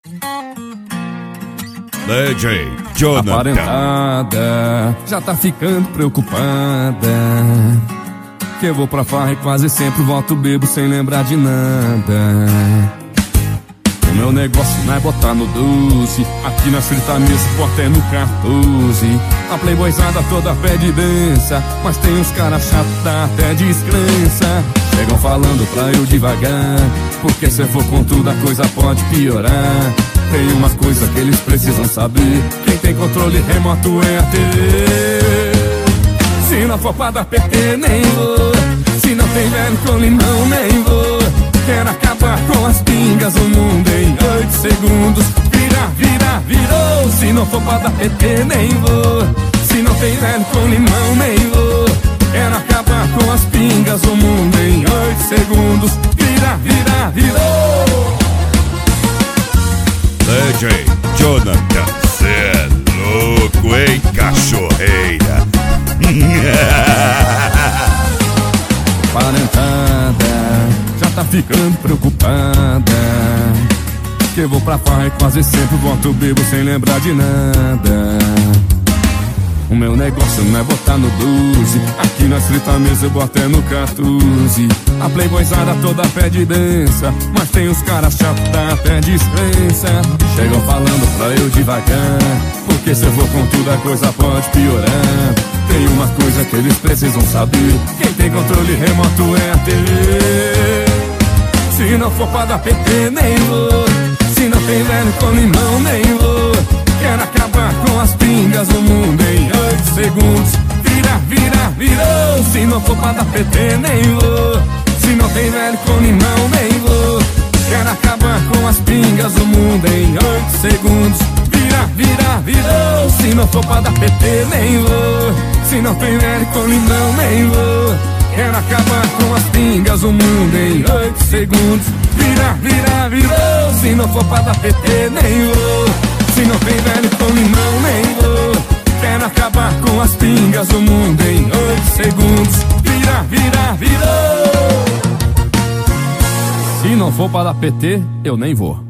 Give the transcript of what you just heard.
DJ Jonathan. Aparentada, já tá ficando preocupada, que eu vou pra farra e quase sempre volto bebo sem lembrar de nada. O meu negócio não é botar no 12, aqui na frita mesa, porta é no 14. A playboyzada toda pede dança, mas tem uns caras chatos, dá até descrença. Chegam falando pra eu devagar, porque se eu for com tudo a coisa pode piorar. Tem uma coisa que eles precisam saber, quem tem controle remoto é a TV. Se não for pra dar PT nem vou, se não tem velho com limão nem vou. Quero acabar com as pingas, o mundo em 8 segundos. Vira, vira, virou. Se não for pra dar PT nem vou, se não tem velho com limão nem vou. Quero acabar com as pingas, o mundo em 8 segundos. Vira, vira, virou. DJ Jonathan, cê é louco, hein, cachorreira? Parentada, já tá ficando preocupada, que eu vou pra farra e quase sempre volto bebo sem lembrar de nada. O meu negócio não é botar no 12, aqui na frita mesa eu boto é no 14. A playboyzada toda pede dança, mas tem os caras chatos, dá até descrença. Chegam falando pra eu devagar, porque se eu for com tudo a coisa pode piorar. Tem uma coisa que eles precisam saber, quem tem controle remoto é a TV. Se não for pra dar PT nem vou, se não tem velho com limão nem vou. Quero acabar com as pingas, o mundo em 8 segundos. Vira, vira, virou. Se não for pra dar PT nem vou, se não tem velho com limão nem vou. Quero acabar com as pingas, o mundo em 8 segundos. Vira, vira, virou. Se não for pra dar PT nem vou, se não tem velho com limão nem vou. Quero acabar com as pingas, o mundo em 8 segundos. Vira, vira, virou. Se não for pra dar PT nem vou, se não tem velho com limão nem vou. Quero acabar com as pingas, o mundo em 8 segundos. Vira, vira, virou. Se não for para dar PT, eu nem vou.